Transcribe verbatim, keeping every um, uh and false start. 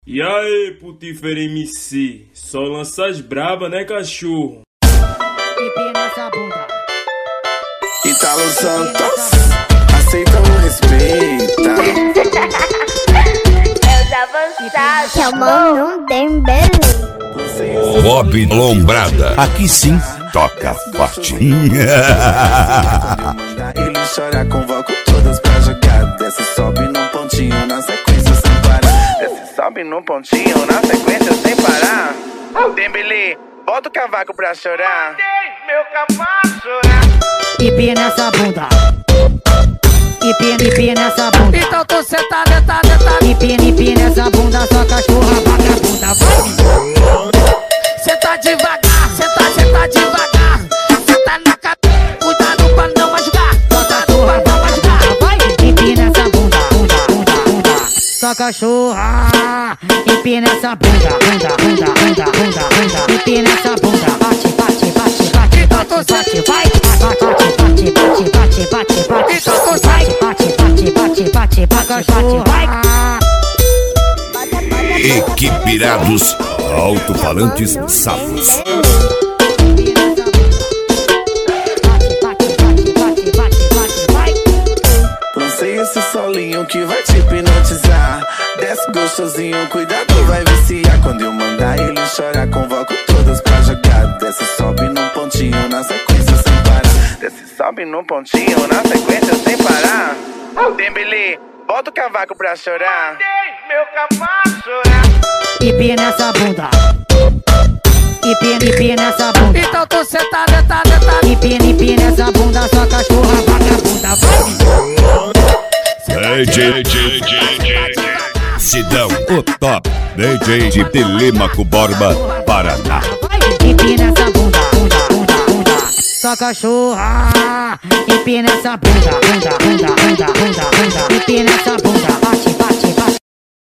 E aí, Putífero M C, só lança as braba, né, cachorro? Pipi nessa bunda. Italo Santos, aceita ou respeita? Eu já avançado. Que a mão não tem beleza. Bob Lombrada, aqui sim toca forte. Ele chora, convoco todas pra jogar. Desce, sobe num pontinho na sequência sem parar. Desce, sobe num pontinho na sequência sem parar. Dembele, bota o cavaco pra chorar. Meu cavaco chorar. Pipi nessa bunda. Pipi, pipi nessa bunda. Então tu senta, senta, senta. Pipi, pipi nessa bunda, só cachorra vagabunda. Vai! Senta devagar, senta, senta devagar. Senta na cabeça, cuidado pra não machucar. Cuidado pra não machucar. Vai! Pipi nessa bunda, bunda, bunda, bunda. Só cachorra. Pipi nessa bunda, bunda, bunda, bunda, bunda, bunda. Pipi nessa bunda, bate, bate, bate, bate, bate, bate, vai. Bate, bate, bate, bate, bate, bate, bate. Bate, bate, bate, bate, bate, bate, vai. Equipirados, alto-falantes safos. Lancei esse solinho que vai te hipnotizar. Desce gostosinho, cuidado, vai viciar. Quando eu mandar ele chorar, convoco todas pra jogar. Desce, sobe num pontinho na sequência sem parar. Desce, sobe num pontinho na sequência sem parar. Dembele, bota o cavaco pra chorar. Meu cavaco chorar. Pipi nessa bunda. Pipi, pipi nessa bunda. Então tu senta, senta, senta. Pipi, pipi nessa bunda, só cachorra vagabunda. Vai! D J, D J, Sidão, o top D J de Telêmaco Borba, Paraná. Pipi nessa bunda, bunda, bunda, bunda. Só cachorra. Pipi nessa bunda, bunda, bunda, bunda.